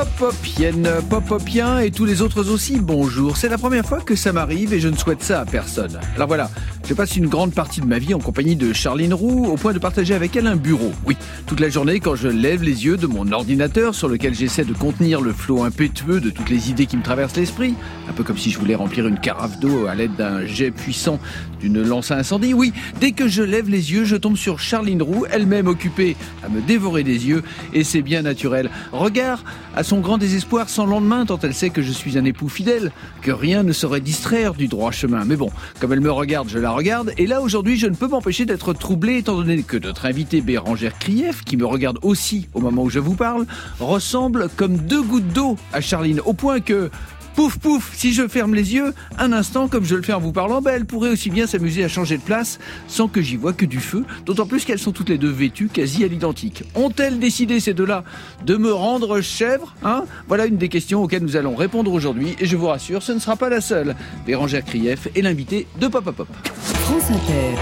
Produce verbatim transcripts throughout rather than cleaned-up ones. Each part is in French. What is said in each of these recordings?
Pop-Popienne, Pop-Popien et tous les autres aussi, bonjour. C'est la première fois que ça m'arrive et je ne souhaite ça à personne. Alors voilà, je passe une grande partie de ma vie en compagnie de Charline Roux, au point de partager avec elle un bureau. Oui, toute la journée, quand je lève les yeux de mon ordinateur sur lequel j'essaie de contenir le flot impétueux de toutes les idées qui me traversent l'esprit, un peu comme si je voulais remplir une carafe d'eau à l'aide d'un jet puissant d'une lance à incendie. Oui, dès que je lève les yeux, je tombe sur Charline Roux, elle-même occupée à me dévorer des yeux, et c'est bien naturel. Regard à son grand désespoir sans lendemain, tant elle sait que je suis un époux fidèle, que rien ne saurait distraire du droit chemin. Mais bon, comme elle me regarde, je la regarde, et là aujourd'hui je ne peux m'empêcher d'être troublé, étant donné que notre invitée Bérangère Krief, qui me regarde aussi au moment où je vous parle, ressemble comme deux gouttes d'eau à Charline, au point que... Pouf pouf, si je ferme les yeux, un instant comme je le fais en vous parlant, ben elle pourrait aussi bien s'amuser à changer de place sans que j'y vois que du feu, d'autant plus qu'elles sont toutes les deux vêtues quasi à l'identique. Ont-elles décidé ces deux-là de me rendre chèvre, hein ? Voilà une des questions auxquelles nous allons répondre aujourd'hui et je vous rassure, ce ne sera pas la seule. Bérangère Krief est l'invitée de Pop Pop Pop. France Inter.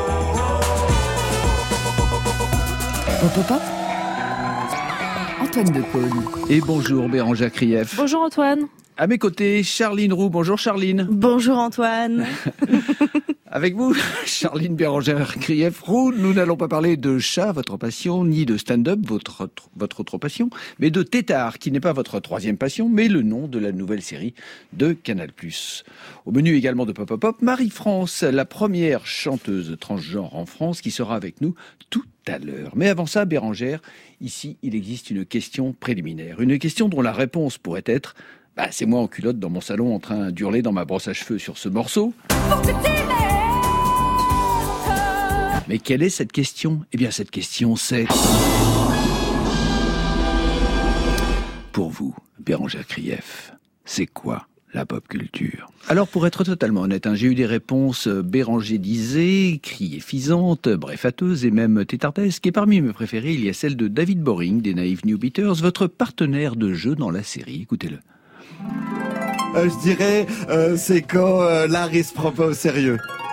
Pop Pop Pop. Antoine Decaune. Et bonjour Bérangère Krief. Bonjour Antoine. À mes côtés, Charline Roux. Bonjour Charline. Bonjour Antoine. Avec vous, Charline Bérangère Krief Roux, nous n'allons pas parler de chat, votre passion, ni de stand-up, votre, votre autre passion, mais de Tétard, qui n'est pas votre troisième passion, mais le nom de la nouvelle série de Canal plus. Au menu également de Pop Pop Pop, Marie-France, la première chanteuse transgenre en France, qui sera avec nous tout à l'heure. Mais avant ça, Bérangère, ici, il existe une question préliminaire. Une question dont la réponse pourrait être... Bah, c'est moi en culotte dans mon salon en train d'hurler dans ma brosse à cheveux sur ce morceau. Mais quelle est cette question ? Eh bien, cette question, c'est... Pour vous, Bérangère Krief, c'est quoi la pop culture ? Alors, pour être totalement honnête, hein, j'ai eu des réponses bérangédisées, criéfisantes, breffateuses et même tétardesques. Et parmi mes préférées, il y a celle de David Boring, des Naive New Beaters, votre partenaire de jeu dans la série. Écoutez-le. Euh, je dirais, euh, c'est quand euh, Larry se prend pas au sérieux.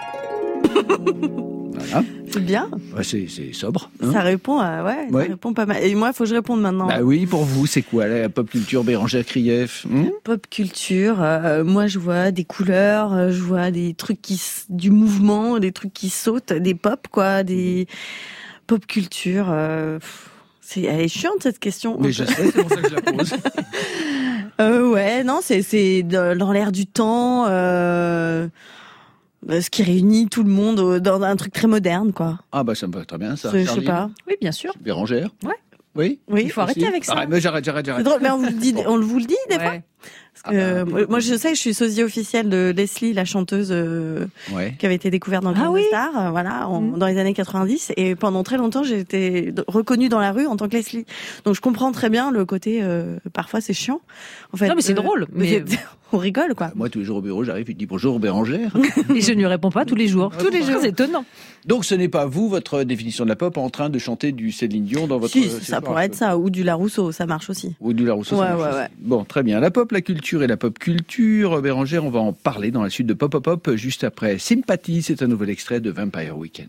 Voilà. C'est bien. Ouais, c'est, c'est sobre. Hein, ça répond à, ouais, ouais. Ça répond pas mal. Et moi, il faut que je réponde maintenant. Bah oui, pour vous, c'est quoi la pop culture Bérangère Krief ? hmm Pop culture, euh, moi je vois des couleurs, euh, je vois des trucs qui, du mouvement, des trucs qui sautent, des pop quoi, des pop culture. Euh, c'est, elle est chiante cette question. Mais je sais, c'est pour ça que je la pose. Euh, ouais, non, c'est c'est dans l'air du temps, euh, ce qui réunit tout le monde dans un truc très moderne, quoi. Ah bah ça me va très bien ça. Je sais pas. Oui, bien sûr. Bérangère. Ouais. Oui. Oui, il faut arrêter aussi. avec ça. Arrête, mais j'arrête, j'arrête, j'arrête. C'est drôle, mais on vous le dit, on vous le dit des Ouais. fois. Parce que, Ah bah, euh, moi, je sais, je suis sosie officielle de Leslie, la chanteuse euh, Ouais. qui avait été découverte dans le Ah Club oui. des Stars, euh, voilà, en, Mmh. dans les années quatre-vingt-dix. Et pendant très longtemps, j'ai été reconnue dans la rue en tant que Leslie. Donc, je comprends très bien le côté. Euh, parfois, c'est chiant. En fait, Non, mais c'est euh, drôle, mais- c'est- on rigole, quoi. Moi, tous les jours au bureau, j'arrive et je dis bonjour Bérangère. Et je ne lui réponds pas tous les jours. Tous les jours. C'est étonnant. Donc, ce n'est pas vous, votre définition de la pop, en train de chanter du Céline Dion dans votre... Si, séjour ça à pourrait être cheveux. ça, ou du Larousseau, ça marche aussi. Ou du Larousseau, ça Ouais, marche ouais, aussi. ouais. Bon, très bien. La pop, la culture et la pop culture. Bérangère, on va en parler dans la suite de Pop Pop Pop, juste après Sympathy. C'est un nouvel extrait de Vampire Weekend.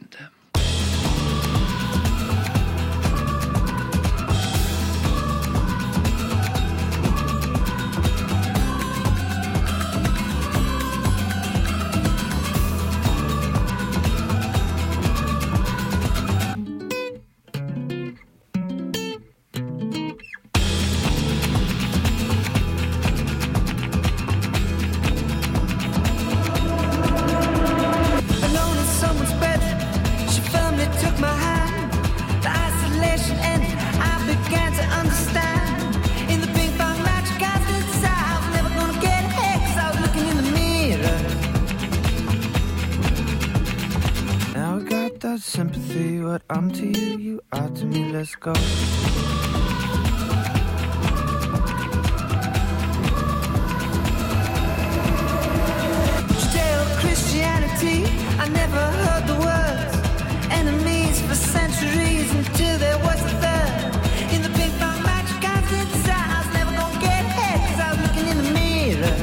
Alone in someone's bed, she firmly took my hand. The isolation ended, I began to understand. In the ping pong match, cast inside, I was never gonna get ahead, 'cause I was looking in the mirror. Now I got that sympathy, what I'm to you, you are to me, let's go. Christianity, I never heard the words. Enemies for centuries until there was a third. In the ping pong match, cast inside, I was never gonna get ahead, 'cause I was looking in the mirror.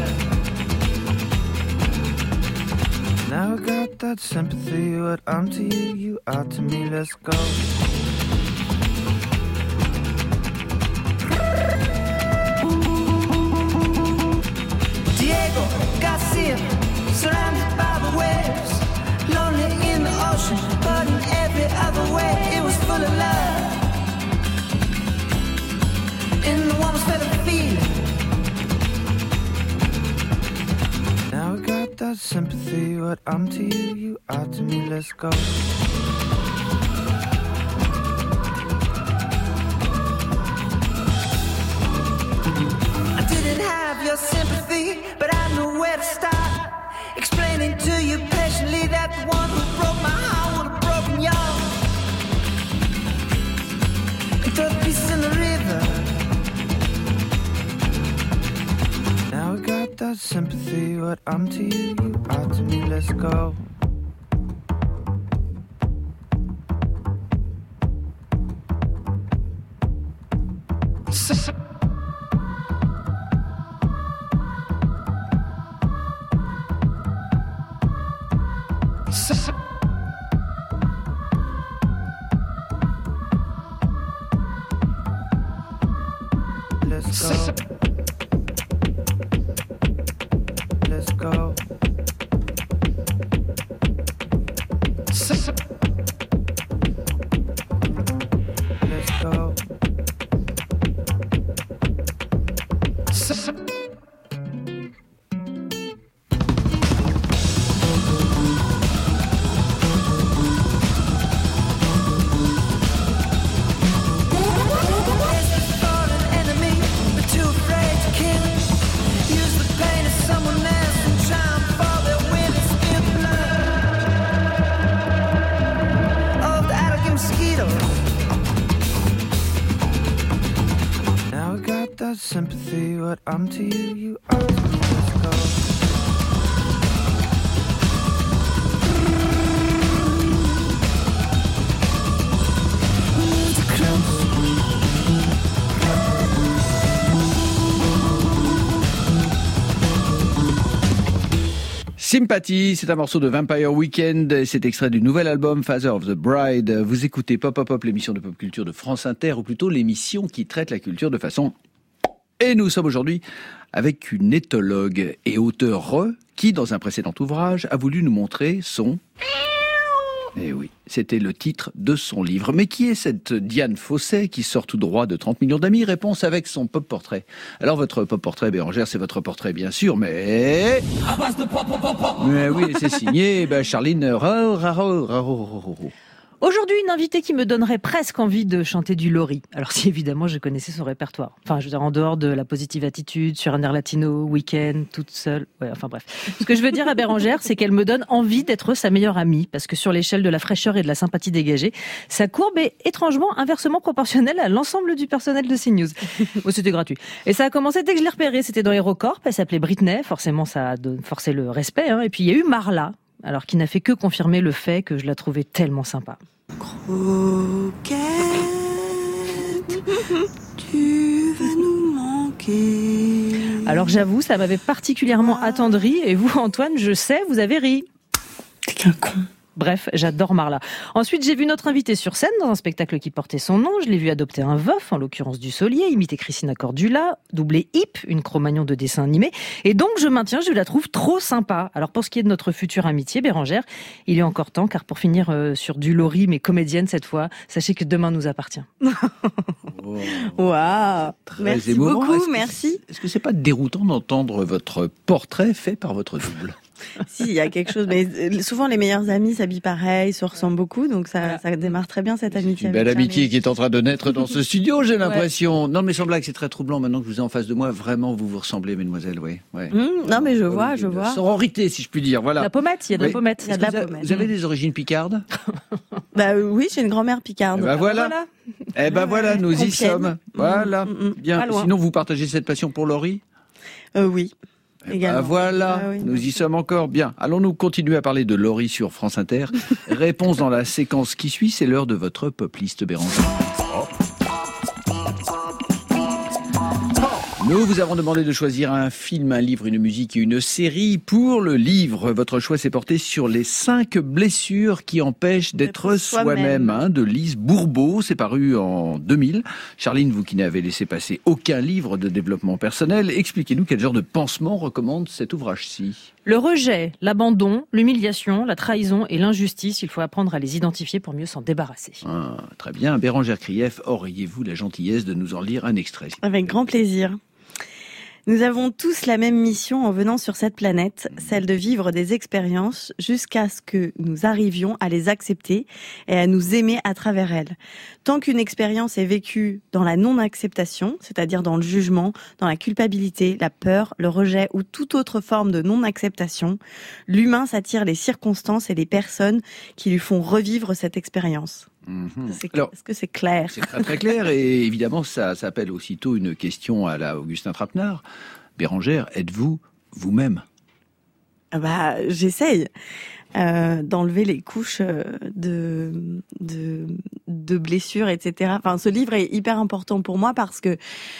Now I got that sympathy, what I'm to you, you are to me, let's go. sympathy. What I'm to you, you are to me. Let's go. I didn't have your sympathy, but I knew where to start. Explaining to you patiently that the one who broke my heart would have broken yours. And throw the pieces in the river. Now we got that sympathy. What I'm to you, you are to me. Let's go. S- S- Let's go. Let's go. S- Let's go. S- Sympathy, what I'm to you, you are to me. Let's go. Sympathie, c'est un morceau de Vampire Weekend et c'est extrait du nouvel album Father of the Bride. Vous écoutez Pop Pop Pop, l'émission de pop culture de France Inter, ou plutôt l'émission qui traite la culture de façon... Et nous sommes aujourd'hui avec une éthologue et auteure qui, dans un précédent ouvrage, a voulu nous montrer son... Eh oui, c'était le titre de son livre. Mais qui est cette Diane Fossey qui sort tout droit de trente millions d'amis? Réponse avec son pop-portrait. Alors votre pop-portrait, Bérangère, c'est votre portrait bien sûr, mais... Mais oui, c'est signé ben, Charline Raro, Raro, Raro, Raro. Aujourd'hui, une invitée qui me donnerait presque envie de chanter du Lori. Alors si évidemment je connaissais son répertoire. Enfin, je veux dire, en dehors de la positive attitude, sur un air latino, week-end, toute seule. Ouais, enfin bref. Ce que je veux dire à Bérangère, c'est qu'elle me donne envie d'être sa meilleure amie. Parce que sur l'échelle de la fraîcheur et de la sympathie dégagée, sa courbe est étrangement inversement proportionnelle à l'ensemble du personnel de CNews. Oh, c'était gratuit. Et ça a commencé dès que je l'ai repérée. C'était dans HeroCorp. Elle s'appelait Britney. Forcément, ça a forcé le respect. Hein. Et puis il y a eu Marla. Alors qui n'a fait que confirmer le fait que je la trouvais tellement sympa. Croquette, tu vas nous manquer. Alors j'avoue, ça m'avait particulièrement attendri. Et vous, Antoine, je sais, vous avez ri. T'es qu'un con. Bref, j'adore Marla. Ensuite, j'ai vu notre invitée sur scène dans un spectacle qui portait son nom. Je l'ai vu adopter un veuf, en l'occurrence du Solier, imiter Christina Cordula, doubler Hip, une Cro-Magnon de dessin animé. Et donc, je maintiens, je la trouve trop sympa. Alors, pour ce qui est de notre future amitié, Bérangère, il est encore temps, car pour finir euh, sur du Lori, mais comédienne cette fois, sachez que demain nous appartient. Waouh. Merci émouvant. beaucoup, Est-ce que merci. c'est- Est-ce que c'est pas déroutant d'entendre votre portrait fait par votre double? Si, il y a quelque chose. Mais euh, souvent, les meilleurs amis s'habillent pareil, se ressemblent beaucoup, donc ça, Voilà. ça démarre très bien cette C'est amitié. une belle avec amitié Charlie. qui est en train de naître dans ce studio, j'ai l'impression. Non, mais sans blague, c'est très troublant maintenant que je vous ai en face de moi. Vraiment, vous vous ressemblez, mesdemoiselles, oui. Ouais. Mmh, non, mais je Ouais, vois, oui, je de vois. Sororité, si je puis dire. Voilà. La pommette, il y a de Oui. la pommette. Il y a de Est-ce la que vous, pommette. vous avez des origines picardes? Bah euh, oui, j'ai une grand-mère picarde. Eh ben voilà. Eh ben voilà, nous y Compiègne. sommes. Voilà. Mmh, mmh, mmh. Bien. Pas loin. Sinon, vous partagez cette passion pour Laurie? Euh, oui. Eh ben Également. voilà, Ah oui, nous non. y sommes encore. Bien. Allons-nous continuer à parler de Laurie sur France Inter? Réponse dans la séquence qui suit, c'est l'heure de votre pop list, Bérangère. Nous vous avons demandé de choisir un film, un livre, une musique et une série. Pour le livre, votre choix s'est porté sur les cinq blessures qui empêchent d'être D'être soi-même, soi-même. hein, de Lise Bourbeau. C'est paru en deux mille. Charline, vous qui n'avez laissé passer aucun livre de développement personnel, expliquez-nous quel genre de pansement recommande cet ouvrage-ci. Le rejet, l'abandon, l'humiliation, la trahison et l'injustice, il faut apprendre à les identifier pour mieux s'en débarrasser. Ah, très bien. Bérangère Krief, auriez-vous la gentillesse de nous en lire un extrait? Avec grand plaisir. Nous avons tous la même mission en venant sur cette planète, celle de vivre des expériences jusqu'à ce que nous arrivions à les accepter et à nous aimer à travers elles. Tant qu'une expérience est vécue dans la non-acceptation, c'est-à-dire dans le jugement, dans la culpabilité, la peur, le rejet ou toute autre forme de non-acceptation, l'humain s'attire les circonstances et les personnes qui lui font revivre cette expérience. Mmh. C'est, Alors, est-ce que c'est clair ? C'est très très clair et évidemment ça, ça appelle aussitôt une question à la Augustin Trapenard. Bérangère, êtes-vous vous-même ? Ah bah, j'essaye euh, d'enlever les couches de, de, de blessures, et cetera. Enfin, ce livre est hyper important pour moi parce que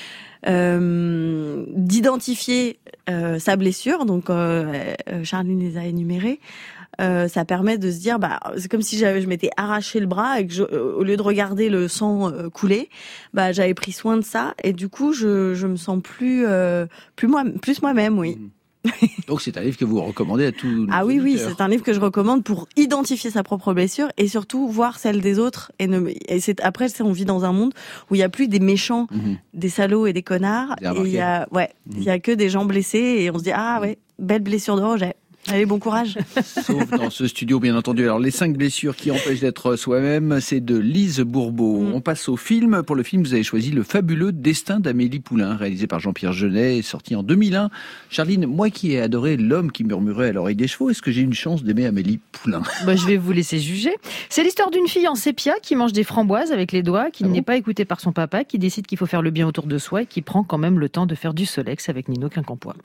euh, d'identifier euh, sa blessure, donc euh, Charline les a énumérées, Euh, ça permet de se dire, bah, c'est comme si j'avais, je m'étais arraché le bras et que je, au lieu de regarder le sang euh, couler, bah, j'avais pris soin de ça et du coup, je, je me sens plus, euh, plus moi, plus moi-même, oui. Donc c'est un livre que vous recommandez à tous. Ah oui, oui, c'est un livre que je recommande pour identifier sa propre blessure et surtout voir celle des autres. Et, ne, et c'est après, c'est, on vit dans un monde où il y a plus des méchants, mmh. des salauds et des connards. Et il y a, ouais, il mmh. y a que des gens blessés et on se dit, ah ouais, belle blessure de rejet. Allez, bon courage. Sauf dans ce studio, bien entendu. Alors, les cinq blessures qui empêchent d'être soi-même, c'est de Lise Bourbeau. Mm. On passe au film. Pour le film, vous avez choisi Le fabuleux destin d'Amélie Poulain, réalisé par Jean-Pierre Jeunet, sorti en deux mille un. Charline, moi qui ai adoré L'homme qui murmurait à l'oreille des chevaux, est-ce que j'ai une chance d'aimer Amélie Poulain ? Bah, je vais vous laisser juger. C'est l'histoire d'une fille en sépia qui mange des framboises avec les doigts, qui ah n'est bon pas écoutée par son papa, qui décide qu'il faut faire le bien autour de soi et qui prend quand même le temps de faire du Solex avec Nino Quincampoix.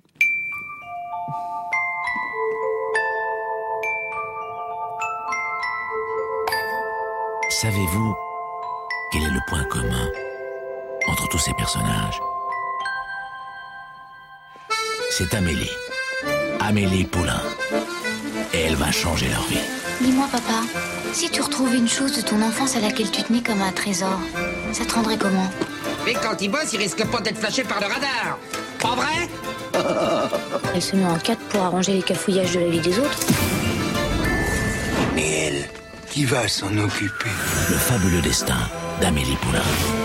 Savez-vous quel est le point commun entre tous ces personnages ? C'est Amélie. Amélie Poulain. Et elle va changer leur vie. Dis-moi, papa, si tu retrouvais une chose de ton enfance à laquelle tu tenais comme un trésor, ça te rendrait comment ? Mais quand il bosse, il risque pas d'être flashé par le radar. Pas vrai ? Elle se met en quatre pour arranger les cafouillages de la vie des autres. Mais elle, qui va s'en occuper ? Le fabuleux destin d'Amélie Poulain.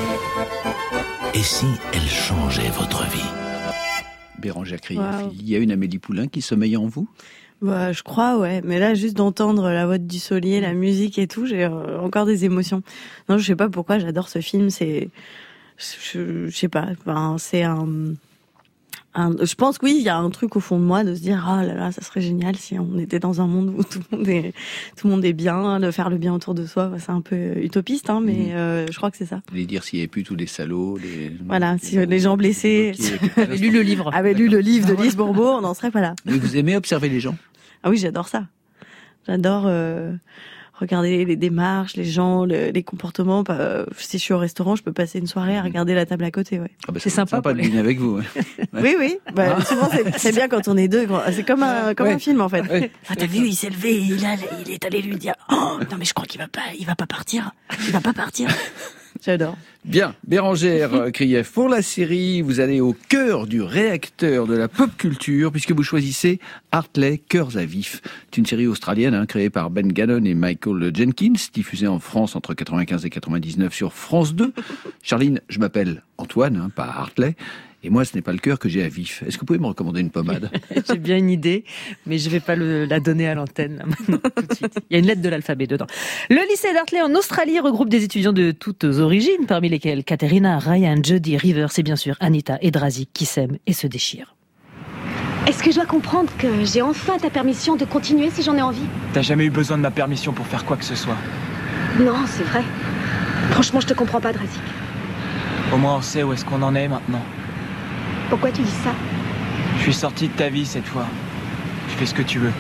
Et si elle changeait votre vie ? Bérangère Krief, wow. Il y a une Amélie Poulain qui sommeille en vous ? Bah, je crois, ouais. Mais là, juste d'entendre la voix du Solier, la musique et tout, j'ai euh, encore des émotions. Non, je sais pas pourquoi j'adore ce film. C'est, je, je sais pas. Enfin, c'est un, un. Je pense que oui, il y a un truc au fond de moi de se dire, ah là là, ça serait génial si on était dans un monde où tout le monde est, tout le monde est bien, de faire le bien autour de soi. C'est un peu utopiste, hein, mais mmh. euh, je crois que c'est ça. Les dire s'il n'y avait plus tous les salauds, les. Voilà, si les, les gens blessés avaient lu le livre, avaient lu le livre de Lise Bourbeau, on n'en serait pas là. Mais vous aimez observer les gens ? Ah oui, j'adore ça. J'adore euh, regarder les démarches, les gens, le, les comportements. Euh, si je suis au restaurant, je peux passer une soirée à regarder la table à côté. Ouais. Ah bah c'est, c'est sympa, sympa de dîner avec vous. Ouais. Ouais. Oui, oui. Bah, ah. Souvent, c'est, c'est bien quand on est deux. C'est comme un, comme ouais. un film, en fait. Ouais. Ah, t'as vu, il s'est levé, il, a, il est allé lui dire, oh, non, mais je crois qu'il va pas, il va pas partir. Il va pas partir. J'adore. Bien, Bérangère Krief, pour la série, vous allez au cœur du réacteur de la pop culture, puisque vous choisissez Hartley, Cœurs à vif. C'est une série australienne hein, créée par Ben Gannon et Michael Jenkins, diffusée en France entre quatre-vingt-quinze et quatre-vingt-dix-neuf sur France deux. Charline, je m'appelle Antoine, hein, pas Hartley. Et moi, ce n'est pas le cœur que j'ai à vif. Est-ce que vous pouvez me recommander une pommade ? J'ai bien une idée, mais je ne vais pas le, la donner à l'antenne là, maintenant, tout de suite. Il y a une lettre de l'alphabet dedans. Le lycée d'Hartley en Australie regroupe des étudiants de toutes origines, parmi lesquels Katerina, Ryan, Jodie, Rivers et bien sûr Anita et Drazik qui s'aiment et se déchirent. Est-ce que je dois comprendre que j'ai enfin ta permission de continuer si j'en ai envie ? T'as jamais eu besoin de ma permission pour faire quoi que ce soit. Non, c'est vrai. Franchement, je te comprends pas, Drazik. Au moins, on sait où est-ce qu'on en est maintenant. Pourquoi tu dis ça ? Je suis sorti de ta vie cette fois. Tu fais ce que tu veux.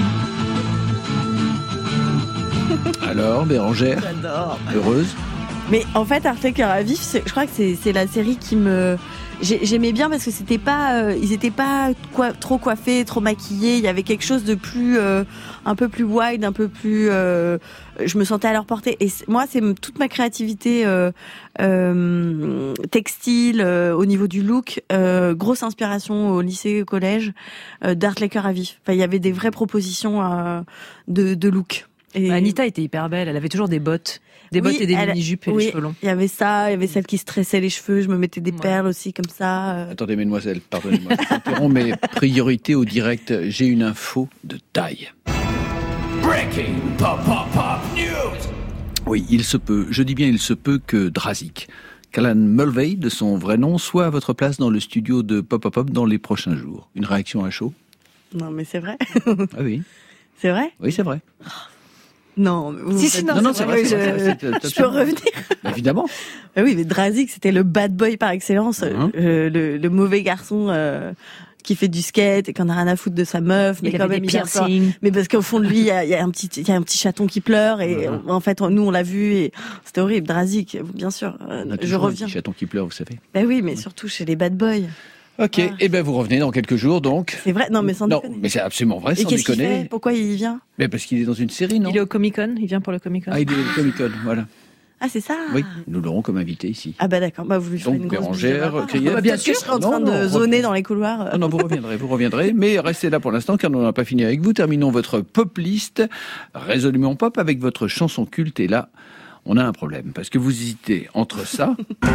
Alors, Bérangère ? J'adore. Heureuse ? Mais en fait, Hartley, Cœurs à vif, c'est, je crois que c'est, c'est la série qui me... J'ai, j'aimais bien parce que c'était pas, euh, ils étaient pas quoi, trop coiffés, trop maquillés. Il y avait quelque chose de plus, euh, un peu plus wide, un peu plus. Euh, je me sentais à leur portée. Et c'est, moi, c'est toute ma créativité euh, euh, textile euh, au niveau du look. Euh, grosse inspiration au lycée, au collège, euh, d'Hartley, Cœurs à vif. Enfin, il y avait des vraies propositions euh, de, de look. Et... Anita était hyper belle, elle avait toujours des bottes. Des Oui, bottes et des elle- mini-jupes et oui, les cheveux longs. Il y avait ça, il y avait celle qui se tressait les cheveux, je me mettais des Ouais. perles aussi comme ça. euh. Attendez, mesdemoiselles, pardonnez-moi, je vous interromps, mais priorité au direct, j'ai une info de taille. Breaking Pop Pop Pop News. Oui, il se peut, je dis bien il se peut que Drazik, Callan Mulvey, de son vrai nom, soit à votre place dans le studio de Pop Pop Pop dans les prochains jours. Une réaction à chaud? Non, mais c'est vrai. Ah oui, C'est vrai? oui c'est vrai. Non, vous Si, faites- si, non, Non, non, c'est vrai, Oui, c'est vrai, je- c'est vrai, c'est- c'est- Je peux revenir. Évidemment. Ah oui, mais Drazik, c'était le bad boy par excellence, Mhm. euh, le, le mauvais garçon euh, qui fait du skate et qui en a rien à foutre de sa meuf, mais Il quand avait même des il est un peu- piercings. Mais parce qu'au fond de lui, il y a, il y a un petit, il y a un petit chaton qui pleure et Mhm. en fait, nous on l'a vu et c'était horrible. Drazik, bien sûr. euh, On a je toujours un reviens. petit chaton qui pleure, vous savez. Ben oui, mais surtout chez les bad boys. Ok, Ah. et ben vous revenez dans quelques jours donc. C'est vrai? Non, mais sans Non, déconner. mais c'est absolument vrai, Et sans qu'est-ce qu'il déconner. fait? Pourquoi il vient? Mais parce qu'il est dans une série, non? Il est au Comic-Con, il vient pour le Comic-Con. Ah, il est au Comic-Con, voilà. Ah, c'est ça? Oui, nous l'aurons comme invité ici. Ah bah d'accord, bah vous lui ferez Donc, une grosse bise Bérangère, de ma part. Krief. Ah bah, bien Peut-être sûr, que- je serai en Non, train non, de re- zoner dans les couloirs. Ah non, vous reviendrez, vous reviendrez, mais restez là pour l'instant car nous n'avons pas fini avec vous. Terminons votre pop list résolument pop avec votre chanson culte et là, on a un problème parce que vous hésitez entre ça.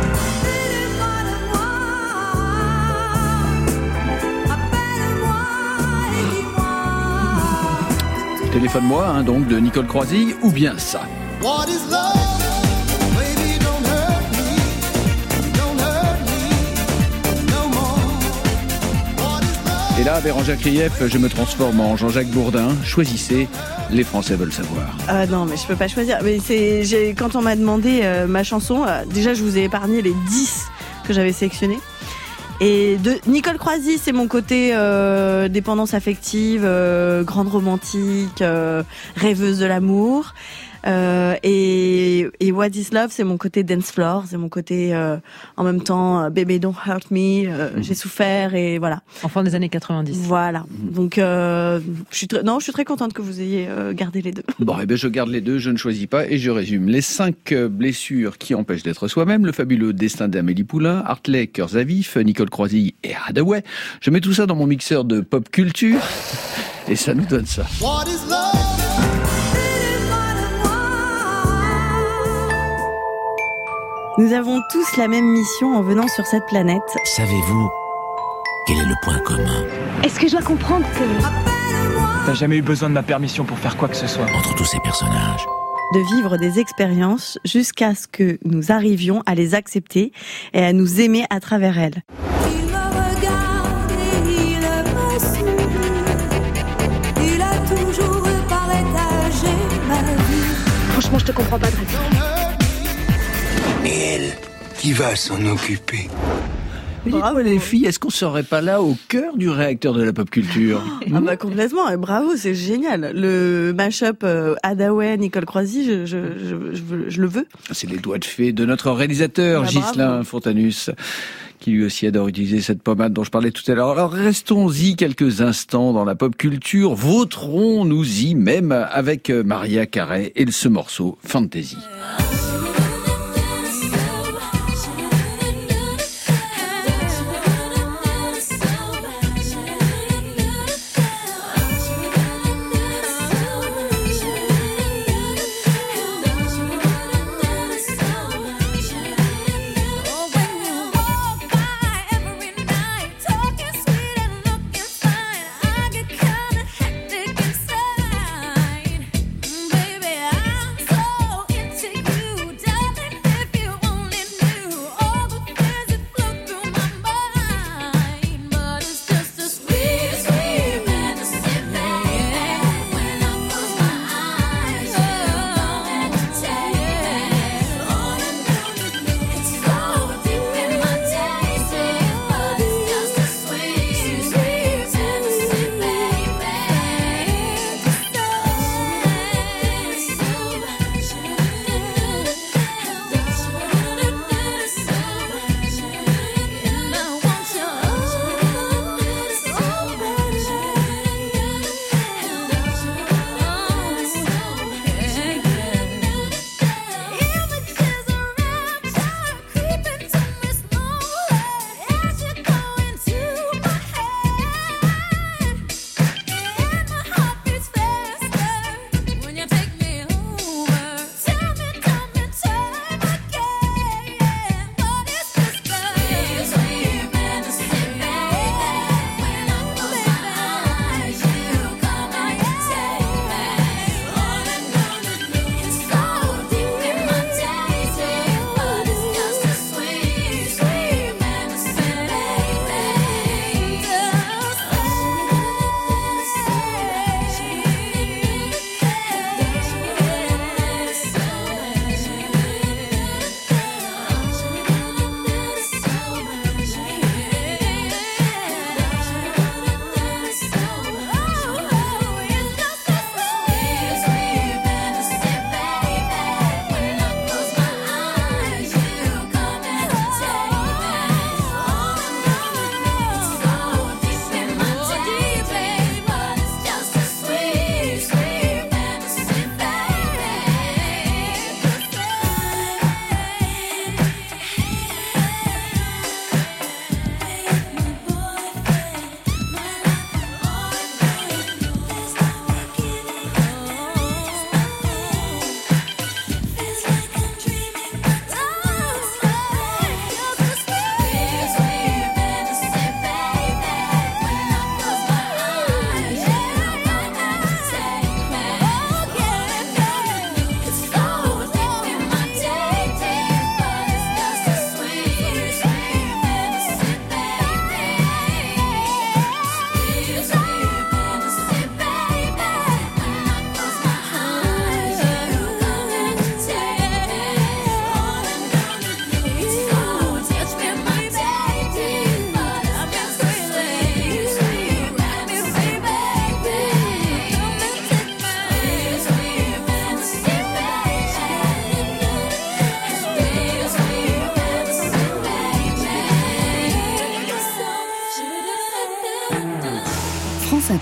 Téléphone-moi, hein, donc de Nicole Croisille, ou bien ça. What is love? Baby, don't hurt me. Don't hurt me no more. What is love? Et là, Bérangère Krief, je me transforme en Jean-Jacques Bourdin. Choisissez, les Français veulent savoir. Ah non, mais je peux pas choisir. Mais c'est, j'ai, quand on m'a demandé euh, ma chanson, euh, déjà je vous ai épargné les dix que j'avais sélectionnés. Et de Nicole Croisille, c'est mon côté euh, dépendance affective, euh, grande romantique, euh, rêveuse de l'amour. Euh, et, et What is Love, c'est mon côté dance floor, c'est mon côté euh, en même temps euh, Baby Don't Hurt Me, euh, Mhm. j'ai souffert et voilà. Enfant des années quatre-vingt-dix. Voilà. Donc euh, je suis très, non, je suis très contente que vous ayez euh, gardé les deux. Bon, eh bien, je garde les deux, je ne choisis pas et je résume. Les cinq euh, blessures qui empêchent d'être soi-même, le fabuleux destin d'Amélie Poulain, Hartley, Cœurs à vif, Nicole Croisille et Hathaway. Je mets tout ça dans mon mixeur de pop culture et ça nous donne ça. What is love? Nous avons tous la même mission en venant sur cette planète. Savez-vous quel est le point commun Est-ce que je dois comprendre que T'as jamais eu besoin de ma permission pour faire quoi que ce soit. entre tous ces personnages? De vivre des expériences jusqu'à ce que nous arrivions à les accepter et à nous aimer à travers elles. Il me regarde et il me suit. Il a toujours partagé ma vie. franchement je te comprends pas, Drake. Mais elle, qui va s'en occuper? Bravo les filles, est-ce qu'on serait pas là au cœur du réacteur de la pop culture? Ah bah complètement, et bravo, c'est génial. Le mash-up euh, Hathaway, Nicole Croisille, je, je, je, je, veux- je le veux. C'est les doigts de fée de notre réalisateur, Ah, Ghislain bravo. Fontanus, qui lui aussi adore utiliser cette pommade dont je parlais tout à l'heure. Alors restons-y quelques instants dans la pop culture, vautrons-nous-y même avec Maria Carey et ce morceau Fantasy. Oh, when you walk by every night, talking sweet and looking fine, I get kinda hectic inside. Baby, I'm so into you.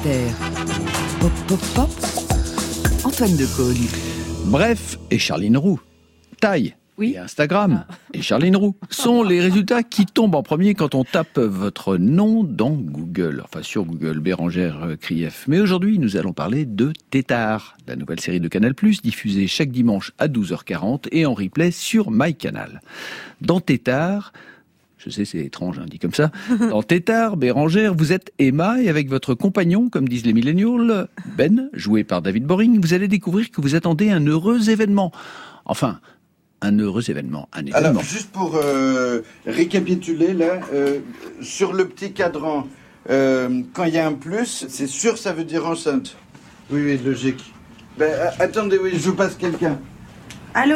Inter. Pop, pop, pop. Antoine Decaune. Bref, et Charline Roux. Taille. Oui. Et Instagram et Charline Roux sont les résultats qui tombent en premier quand on tape votre nom dans Google, enfin sur Google, Bérangère Krief. Mais aujourd'hui, nous allons parler de Tétard, la nouvelle série de Canal+, diffusée chaque dimanche à douze heures quarante et en replay sur MyCanal. Dans Tétard, je sais c'est étrange, hein, dit comme ça, dans Tétard, Bérangère, vous êtes Emma et avec votre compagnon, comme disent les millennials, Ben, joué par David Boring, vous allez découvrir que vous attendez un heureux événement. Enfin, un heureux événement, un événement. Alors, juste pour euh, récapituler, là, euh, sur le petit cadran, euh, quand il y a un plus, c'est sûr, ça veut dire enceinte. Oui, oui, logique. Ben, attendez, oui, je vous passe quelqu'un. Allô ?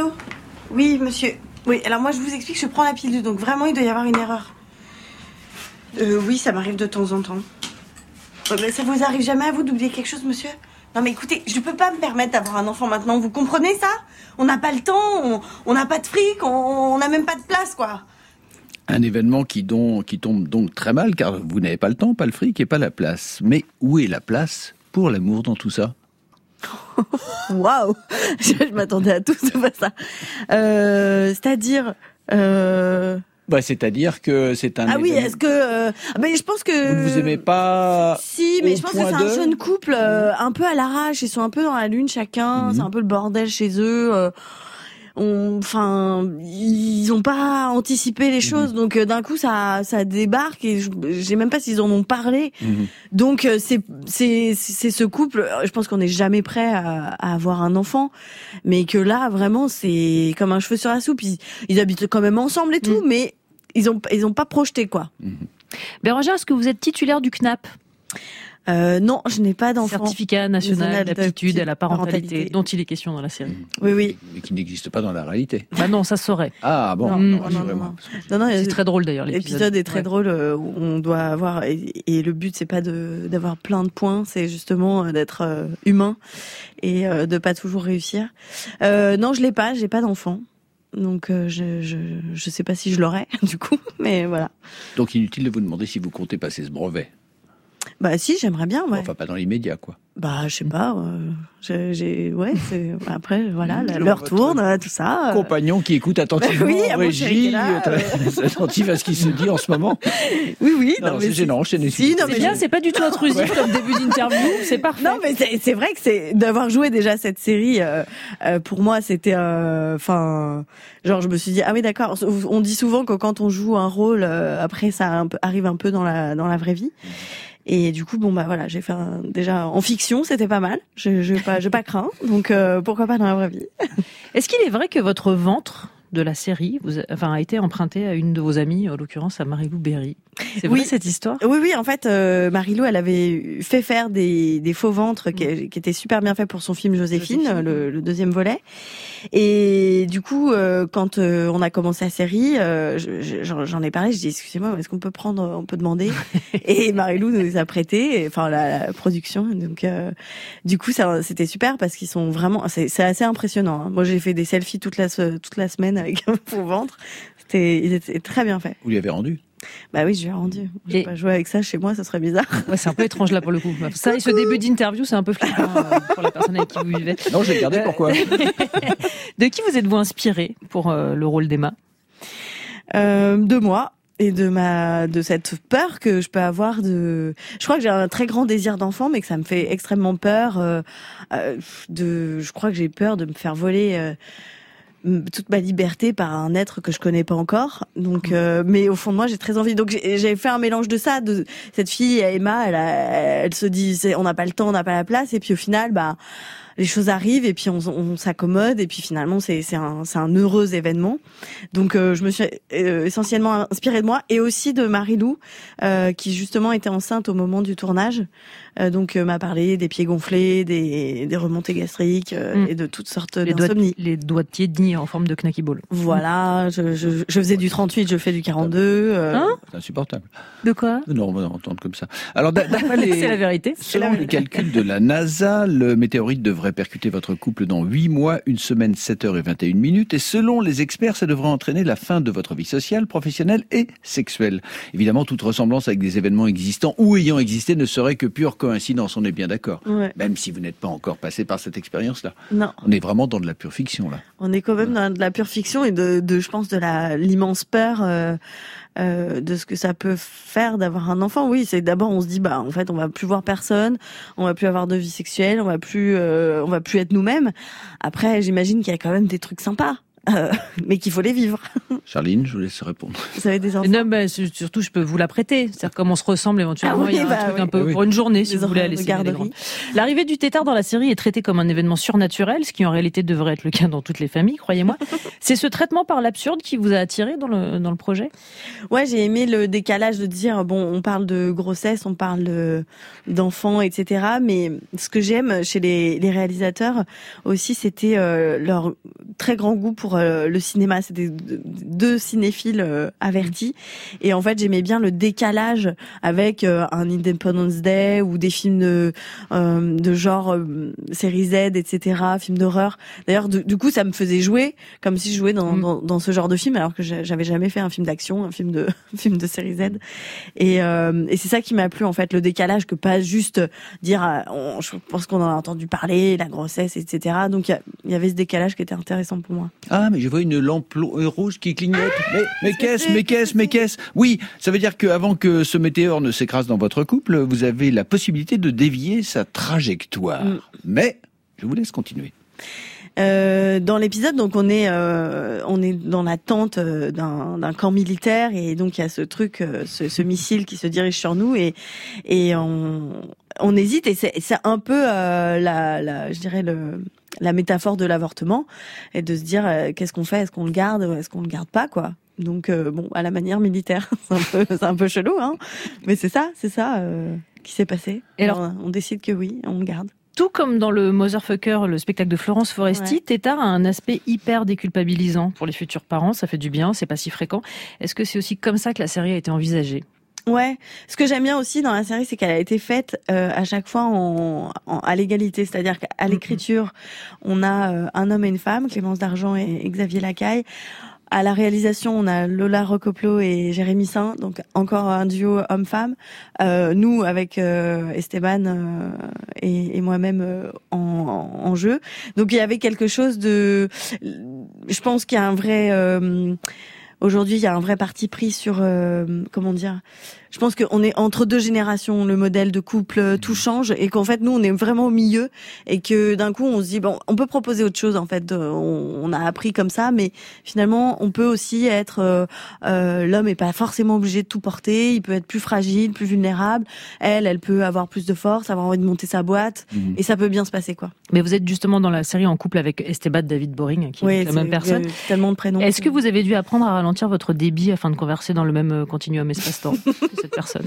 Oui, monsieur. Oui, alors moi, je vous explique, je prends la pilule, donc vraiment, il doit y avoir une erreur. Euh, oui, ça m'arrive de temps en temps. Euh, mais ça vous arrive jamais à vous d'oublier quelque chose, monsieur ? Non mais écoutez, je peux pas me permettre d'avoir un enfant maintenant, vous comprenez ça ? On n'a pas le temps, on n'a pas de fric, on n'a même pas de place, quoi. Un événement qui, don, qui tombe donc très mal, car vous n'avez pas le temps, pas le fric et pas la place. Mais où est la place pour l'amour dans tout ça ? Waouh, je, je m'attendais à tout, c'est pas ça. Euh, c'est-à-dire... Euh... Bah, c'est-à-dire que c'est un Ah oui, événement... est-ce que... Euh... Mais je pense que... Vous ne vous aimez pas... Si, mais au je pense que point c'est un de... jeune couple euh, un peu à l'arrache. Ils sont un peu dans la lune chacun. Mmh. C'est un peu le bordel chez eux. Euh, on... Enfin, ils ont pas anticipé les choses. Mmh. Donc euh, d'un coup, ça, ça débarque et je, je sais même pas s'ils en ont parlé. Mmh. Donc euh, c'est, c'est, c'est ce couple. Je pense qu'on n'est jamais prêt à, à avoir un enfant, mais que là, vraiment, c'est comme un cheveu sur la soupe. Ils, ils habitent quand même ensemble et tout, mmh. mais ils ont, ils ont pas projeté, quoi. Mmh. Bérangère, est-ce que vous êtes titulaire du C N A P ? Euh, non, je n'ai pas d'enfant. Certificat national d'aptitude à la parentalité, parentalité, dont il est question dans la série. Oui, oui. Mais qui n'existe pas dans la réalité. Bah non, ça se saurait. Ah bon, non, non, non, non, non, vraiment. non, non, c'est très drôle d'ailleurs. L'épisode, l'épisode est très ouais. drôle. Où on doit avoir et, et le but c'est pas de d'avoir plein de points, c'est justement d'être euh, humain et euh, de pas toujours réussir. Euh, non, je l'ai pas, j'ai pas d'enfant. Donc euh, je, je je sais pas si je l'aurai du coup, mais voilà. Donc inutile de vous demander si vous comptez passer ce brevet. Bah si, j'aimerais bien, ouais. Enfin pas dans l'immédiat, quoi. Bah je sais pas, euh, j'ai, j'ai ouais, c'est après voilà, la, l'heure tourne, euh, tout ça. Euh... Compagnon qui écoute attentivement, oui, régie, là, euh... attentif à ce qui se dit en ce moment. Oui, oui. Non, non, c'est, c'est gênant, c'est, si, non, c'est bien, c'est pas du tout intrusif ouais. comme début d'interview, c'est parfait. Non, mais c'est, c'est vrai que c'est d'avoir joué déjà cette série. Euh, euh, pour moi, c'était, enfin, euh, genre je me suis dit ah oui d'accord. On dit souvent que quand on joue un rôle, euh, après ça un peu, arrive un peu dans la dans la vraie vie. Et du coup, bon bah voilà, j'ai fait un, déjà en fiction, c'était pas mal. Je je pas je pas crains, donc euh, pourquoi pas dans la vraie vie. Est-ce qu'il est vrai que votre ventre de la série, vous, enfin, a été emprunté à une de vos amies, en l'occurrence à Marie-Lou Berry. C'est vrai oui. cette histoire ? Oui, oui. En fait, euh, Marie-Lou, elle avait fait faire des, des faux ventres qui, qui étaient super bien faits pour son film Joséphine, Joséphine. Le, le deuxième volet. Et du coup, euh, quand euh, on a commencé la série, euh, je, j'en, j'en ai parlé. Je dis excusez-moi, est-ce qu'on peut prendre, on peut demander ? Et Marie-Lou nous a prêté, et, enfin la, la production. Donc, euh, du coup, ça, c'était super parce qu'ils sont vraiment, c'est, c'est assez impressionnant. Hein. Moi, j'ai fait des selfies toute la toute la semaine avec un faux ventre. C'était, il était très bien fait. Vous lui avez rendu ? Bah oui, je lui ai rendu. Je vais et... pas jouer avec ça chez moi, ça serait bizarre. Ouais, c'est un peu étrange là pour le coup. Ça et ce début d'interview, c'est un peu flippant euh, pour la personne avec qui vous vivez. Non, j'ai gardé, pourquoi ? De qui vous êtes-vous inspiré pour euh, le rôle d'Emma ? euh, De moi. Et de ma, de cette peur que je peux avoir de, je crois que j'ai un très grand désir d'enfant, mais que ça me fait extrêmement peur, euh, euh, de, je crois que j'ai peur de me faire voler, euh, toute ma liberté par un être que je connais pas encore. Donc, euh, mais au fond de moi, j'ai très envie. Donc, j'ai, j'ai fait un mélange de ça, de cette fille, Emma, elle, a, elle se dit, c'est, on n'a pas le temps, on n'a pas la place, et puis au final, bah, les choses arrivent et puis on, on s'accommode et puis finalement c'est c'est un c'est un heureux événement. Donc euh, je me suis euh, essentiellement inspirée de moi et aussi de Marie-Lou euh, qui justement était enceinte au moment du tournage. Euh, donc euh, m'a parlé des pieds gonflés, des des remontées gastriques euh, mmh. et de toutes sortes les d'insomnies. Doigts de, les doigts de pied de nid en forme de knacky ball. Voilà, je je je faisais du trente-huit, je fais du quarante-deux. Euh... Hein c'est insupportable. De quoi ? Non, on va entendre comme ça. Alors d'après les c'est la vérité. Selon les calculs de la NASA, le météorite devrait devrait percuter votre couple dans huit mois, une semaine, sept heures et vingt et une minutes. Et selon les experts, ça devrait entraîner la fin de votre vie sociale, professionnelle et sexuelle. Évidemment, toute ressemblance avec des événements existants ou ayant existé ne serait que pure coïncidence, on est bien d'accord. Ouais. Même si vous n'êtes pas encore passé par cette expérience-là. Non. On est vraiment dans de la pure fiction, là. On est quand même dans de la pure fiction et de, de je pense, de la l'immense peur euh, euh, de ce que ça peut faire d'avoir un enfant. Oui, c'est d'abord on se dit bah en fait on va plus voir personne, on va plus avoir de vie sexuelle, on va plus euh, on va plus être nous-mêmes. Après, j'imagine qu'il y a quand même des trucs sympas. Euh, mais qu'il faut les vivre. Charline, je vous laisse répondre. Vous avez des enfants? Non, bah, surtout, je peux vous la prêter. C'est-à-dire, comme on se ressemble éventuellement, ah oui, il y a bah un truc oui. un peu oui. pour une journée, si Des vous voulez enfants aller de saigner les garderie. grandes. L'arrivée du tétard dans la série est traitée comme un événement surnaturel, ce qui en réalité devrait être le cas dans toutes les familles, croyez-moi. C'est ce traitement par l'absurde qui vous a attiré dans le, dans le projet? Ouais, j'ai aimé le décalage de dire, bon, on parle de grossesse, on parle de, d'enfants, et cetera. Mais ce que j'aime chez les, les réalisateurs aussi, c'était euh, leur très grand goût pour euh, le cinéma. C'était deux cinéphiles euh, avertis. Et en fait, j'aimais bien le décalage avec euh, un Independence Day ou des films de, euh, de genre euh, série Z, et cetera, films d'horreur. D'ailleurs, du, du coup, ça me faisait jouer comme si je jouais dans, Mm. dans, dans ce genre de film, alors que j'avais jamais fait un film d'action, un film de film de série Z. Et, euh, et c'est ça qui m'a plu, en fait, le décalage, que pas juste dire, euh, on, je pense qu'on en a entendu parler, la grossesse, et cetera. Donc, il y, y avait ce décalage qui était intéressant pour moi. Ah, mais je vois une lampe rouge qui clignote. Mais, mais qu'est-ce, mais qu'est-ce, mais qu'est-ce? Oui, ça veut dire qu'avant que ce météore ne s'écrase dans votre couple, vous avez la possibilité de dévier sa trajectoire. Mm. Mais, je vous laisse continuer. Euh, dans l'épisode, donc on est euh, on est dans la tente d'un, d'un camp militaire et donc il y a ce truc, euh, ce, ce missile qui se dirige sur nous et et on on hésite et c'est c'est un peu euh, la la je dirais le la métaphore de l'avortement et de se dire euh, qu'est-ce qu'on fait, est-ce qu'on le garde, est-ce qu'on le garde pas quoi. Donc euh, bon, à la manière militaire, c'est un peu c'est un peu chelou hein, mais c'est ça, c'est ça euh, qui s'est passé. Et alors, alors on décide que oui, on le garde. Tout comme dans le Motherfucker, le spectacle de Florence Foresti, ouais. Tétard a un aspect hyper déculpabilisant pour les futurs parents. Ça fait du bien, c'est pas si fréquent. Est-ce que c'est aussi comme ça que la série a été envisagée? Ouais. Ce que j'aime bien aussi dans la série, c'est qu'elle a été faite euh, à chaque fois en, en à l'égalité, c'est-à-dire qu'à l'écriture, on a euh, un homme et une femme, Clémence Dargent et, et Xavier Lacaille. À la réalisation, on a Lola Rocoplo et Jérémy Saint, donc encore un duo homme-femme. Euh, nous, avec euh, Esteban euh, et, et moi-même euh, en, en, en jeu. Donc il y avait quelque chose de... Je pense qu'il y a un vrai... Euh, aujourd'hui, il y a un vrai parti pris sur... Euh, comment dire ? Je pense qu'on est entre deux générations, le modèle de couple, tout change, et qu'en fait, nous, on est vraiment au milieu, et que d'un coup, on se dit, bon, on peut proposer autre chose, en fait, on, on a appris comme ça, mais finalement, on peut aussi être, euh, euh, l'homme est pas forcément obligé de tout porter, il peut être plus fragile, plus vulnérable, elle, elle peut avoir plus de force, avoir envie de monter sa boîte, mmh. et ça peut bien se passer, quoi. Mais vous êtes justement dans la série en couple avec Esteban David Boring, qui oui, est la même personne. Euh, tellement de prénoms. Est-ce que vous avez dû apprendre à ralentir votre débit afin de converser dans le même continuum espace-temps que cette personne?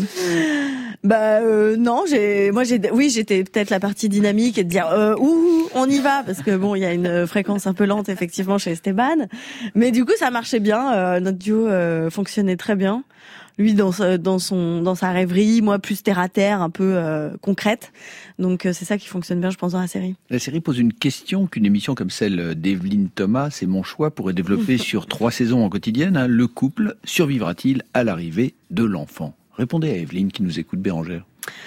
Bah euh, non, j'ai moi j'ai oui, j'étais peut-être la partie dynamique et de dire euh, ouh, on y va parce que bon, il y a une fréquence un peu lente effectivement chez Esteban, mais du coup ça marchait bien, euh, notre duo euh, fonctionnait très bien. Lui dans dans son dans sa rêverie, moi plus terre à terre, un peu euh, concrète. Donc euh, c'est ça qui fonctionne bien, je pense, dans la série. La série pose une question qu'une émission comme celle d'Evelyne Thomas, c'est mon choix, pourrait développer sur trois saisons en quotidienne. Hein. Le couple survivra-t-il à l'arrivée de l'enfant? Répondez à Evelyne qui nous écoute, Bérangère.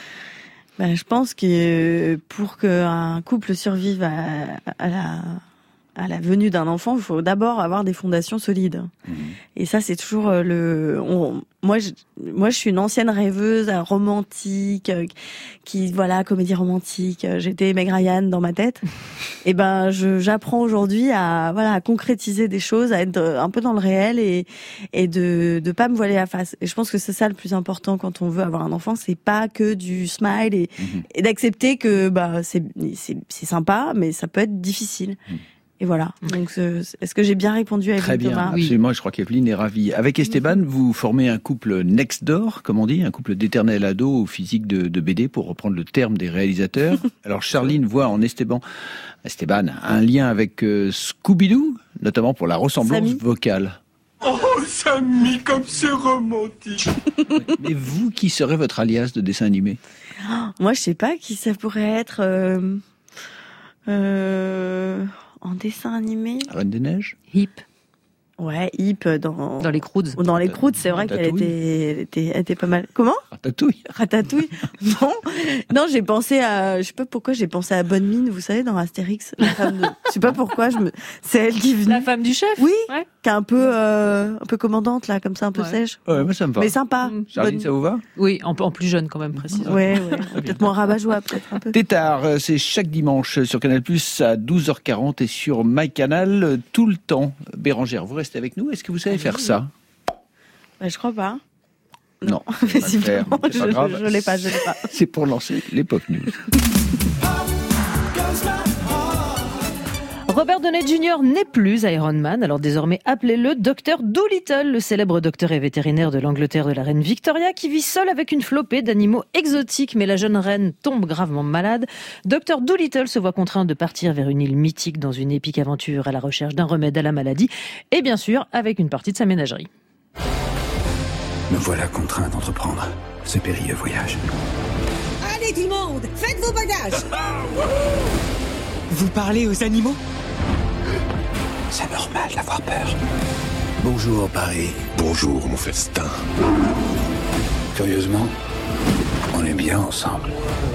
Ben, je pense que pour qu'un couple survive à, à la à la venue d'un enfant, il faut d'abord avoir des fondations solides. Mmh. Et ça, c'est toujours le... On, moi, je, moi, je suis une ancienne rêveuse, romantique, qui, voilà, comédie romantique. J'étais Meg Ryan dans ma tête. Et ben, je, j'apprends aujourd'hui à, voilà, à concrétiser des choses, à être un peu dans le réel et, et de, de pas me voiler la face. Et je pense que c'est ça le plus important quand on veut avoir un enfant, c'est pas que du smile et, mmh. et d'accepter que, bah, c'est, c'est, c'est sympa, mais ça peut être difficile. Mmh. Et voilà. Donc, est-ce que j'ai bien répondu à Evelyne Très bien, Thomas? absolument. Oui. Je crois qu'Evelyne est ravie. Avec Esteban, vous formez un couple next door, comme on dit, un couple d'éternel ado au physique de, de B D, pour reprendre le terme des réalisateurs. Alors, Charline voit en Esteban, Esteban un lien avec euh, Scooby-Doo, notamment pour la ressemblance Sammy. vocale. Oh, Sammy, comme c'est romantique. Mais vous, qui serait votre alias de dessin animé? Moi, je sais pas qui ça pourrait être... Euh... Euh, en dessin animé. Reine des Neiges. Hip. Ouais, Hip dans dans les Croods. Dans les Croods, c'est vrai qu'elle était, elle était, elle était pas mal. Comment? Ratatouille. Ratatouille. Non, non, j'ai pensé à, je sais pas pourquoi j'ai pensé à Bonne Mine. Vous savez, dans Astérix, la femme de, je sais pas pourquoi, je me, c'est elle qui venait. La femme du chef. Oui. Ouais. Qui est un peu, euh, un peu commandante là, comme ça, un peu Ouais. sèche. Ouais, moi ça me va. Mais sympa. Charline, Bonne- ça vous va? Oui, en, en plus jeune quand même, précis. Ouais, ouais. Peut-être moins rabat-joie, peut-être un peu. Tétard, euh, c'est chaque dimanche sur Canal plus, à douze heures quarante et sur MyCanal euh, tout le temps. Bérangère, vous restez avec nous. Est-ce que vous savez faire ça? Ouais, je crois pas. Non. Mais c'est pas le faire, je, c'est pas grave. je, je l'ai pas, je l'ai pas. C'est pour lancer les Pop News. Robert Downey junior n'est plus Iron Man, alors désormais appelez-le docteur Dolittle, le célèbre docteur et vétérinaire de l'Angleterre de la reine Victoria, qui vit seul avec une flopée d'animaux exotiques, mais la jeune reine tombe gravement malade. docteur Dolittle se voit contraint de partir vers une île mythique dans une épique aventure à la recherche d'un remède à la maladie, et bien sûr avec une partie de sa ménagerie. Me voilà contraint d'entreprendre ce périlleux voyage. Allez tout le monde, faites vos bagages. Vous parlez aux animaux? C'est normal d'avoir peur. Bonjour Paris. Bonjour mon festin. Curieusement, on est bien ensemble.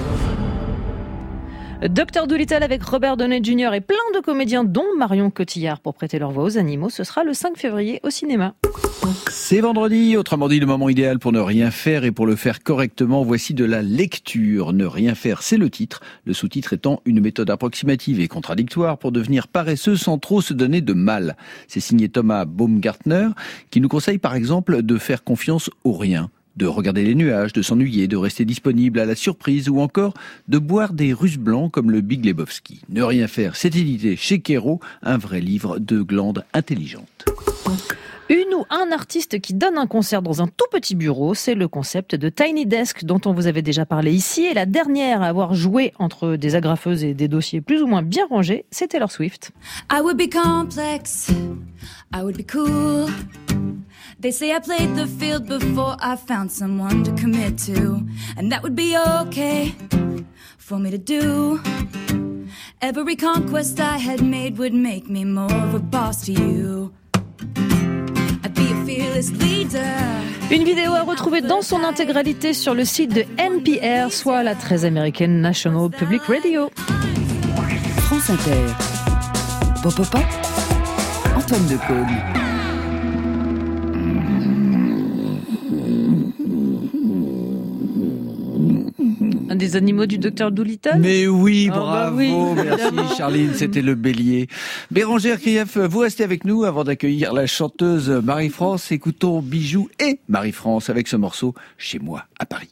docteur Dolittle avec Robert Downey junior et plein de comédiens dont Marion Cotillard pour prêter leur voix aux animaux, ce sera le cinq février au cinéma. C'est vendredi, autrement dit le moment idéal pour ne rien faire et pour le faire correctement. Voici de la lecture. Ne rien faire, c'est le titre. Le sous-titre étant une méthode approximative et contradictoire pour devenir paresseux sans trop se donner de mal. C'est signé Thomas Baumgartner qui nous conseille par exemple de faire confiance au rien, de regarder les nuages, de s'ennuyer, de rester disponible à la surprise ou encore de boire des Russes blancs comme le Big Lebowski. Ne rien faire, c'est édité chez Kero, un vrai livre de glandes intelligentes. Une ou un artiste qui donne un concert dans un tout petit bureau, c'est le concept de Tiny Desk dont on vous avait déjà parlé ici. Et la dernière à avoir joué entre des agrafeuses et des dossiers plus ou moins bien rangés, c'est Taylor Swift. I would be complex, I would be cool. They say I played the field before I found someone to commit to. And that would be okay for me to do. Every conquest I had made would make me more of a boss to you. I'd be a fearless leader. Une vidéo à retrouver dans son intégralité sur le site de N P R, soit la très américaine National Public Radio. France Inter. Pop, pop, pop. Antoine Decaune. Un des animaux du docteur Dolittle. Mais oui, Oh, bah bravo, oui, merci évidemment. Charline, c'était le bélier. Bérangère Krief, vous restez avec nous avant d'accueillir la chanteuse Marie-France. Écoutons Bijoux et Marie-France avec ce morceau Chez moi à Paris.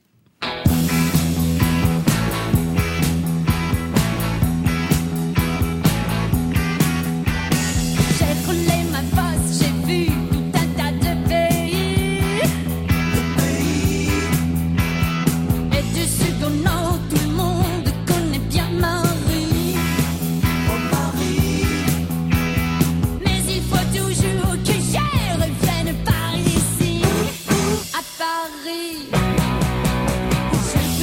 J'ai frôlé ma bosse, j'ai vu tout un tas de pays. Et du sud au nord, tout le monde connaît bien Marie. Oh Marie. Mais il faut toujours que je revienne par ici. À Paris. Je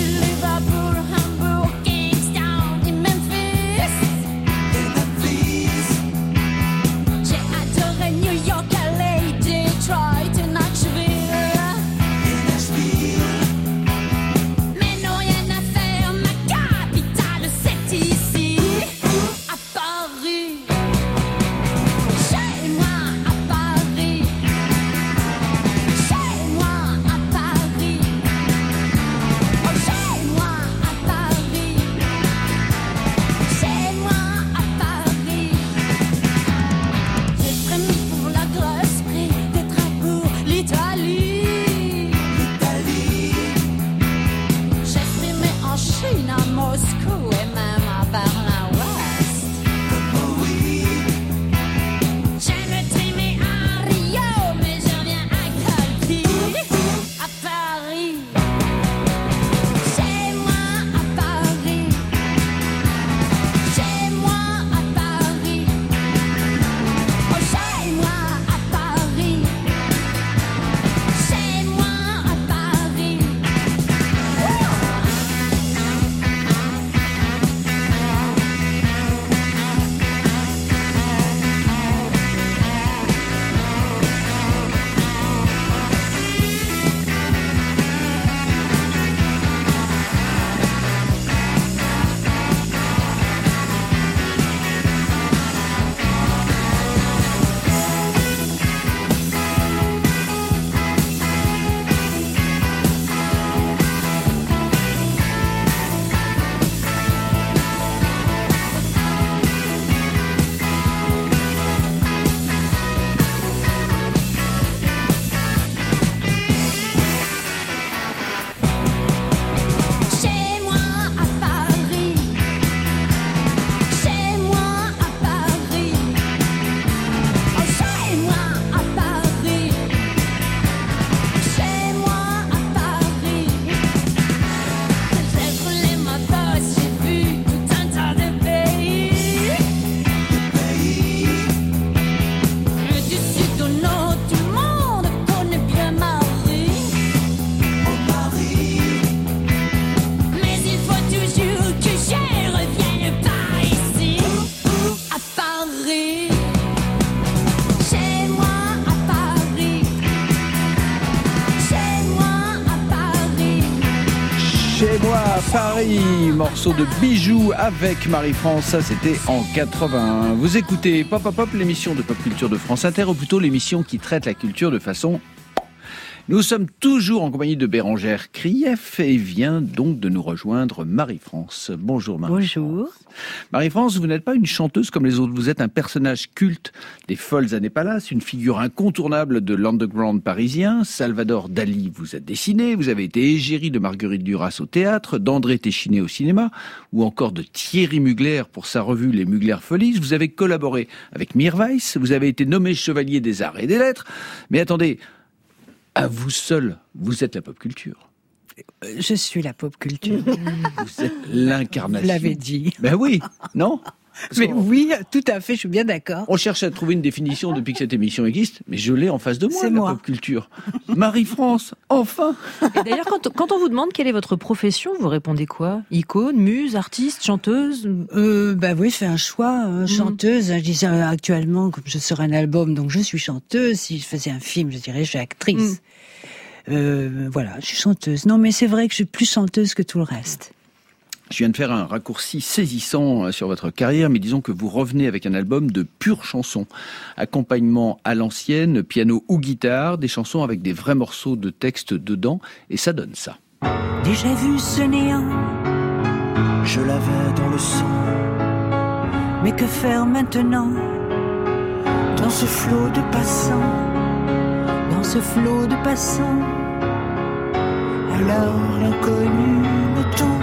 Chez moi, Paris, morceau de Bijoux avec Marie-France, ça c'était en quatre-vingt-un. Vous écoutez Pop Pop Pop, l'émission de pop culture de France Inter, ou plutôt l'émission qui traite la culture de façon... Nous sommes toujours en compagnie de Bérangère Krief et vient donc de nous rejoindre Marie-France. Bonjour Marie-France. Bonjour. Marie-France, vous n'êtes pas une chanteuse comme les autres, vous êtes un personnage culte des folles années Palace, une figure incontournable de l'underground parisien. Salvador Dali vous a dessiné, vous avez été égérie de Marguerite Duras au théâtre, d'André Téchiné au cinéma, ou encore de Thierry Mugler pour sa revue Les Mugler Folies. Vous avez collaboré avec Mirwais, vous avez été nommé chevalier des arts et des lettres. Mais attendez... À vous seul, vous êtes la pop culture. Je suis la pop culture. Vous êtes l'incarnation. Vous l'avez dit. Ben oui, non ? Parce mais oui, tout à fait, je suis bien d'accord. On cherche à trouver une définition depuis que cette émission existe, mais je l'ai en face de moi, c'est la moi. Pop culture. Marie-France, enfin. Et d'ailleurs, quand, quand on vous demande quelle est votre profession, vous répondez quoi ? Icône, muse, artiste, chanteuse ? euh, Bah oui, je fais un choix. Euh, chanteuse, mmh. je dis euh, actuellement, comme je sors un album, donc je suis chanteuse. Si je faisais un film, je dirais je suis actrice. Mmh. Euh, voilà, je suis chanteuse. Non, mais c'est vrai que je suis plus chanteuse que tout le reste. Je viens de faire un raccourci saisissant sur votre carrière, mais disons que vous revenez avec un album de pure chansons. Accompagnement à l'ancienne, piano ou guitare, des chansons avec des vrais morceaux de texte dedans, et ça donne ça. Déjà vu ce néant, je l'avais dans le sang. Mais que faire maintenant, dans ce flot de passants, dans ce flot de passants, alors l'inconnu me tente.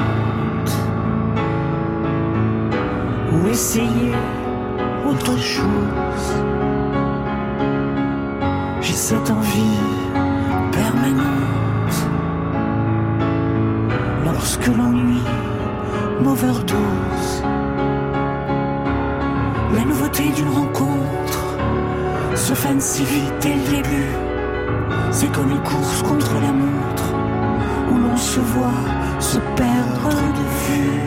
Ou essayer autre chose. J'ai cette envie permanente. Lorsque l'ennui m'overdose, la nouveauté d'une rencontre se fane si vite dès le début. C'est comme une course contre la montre où l'on se voit se perdre de vue.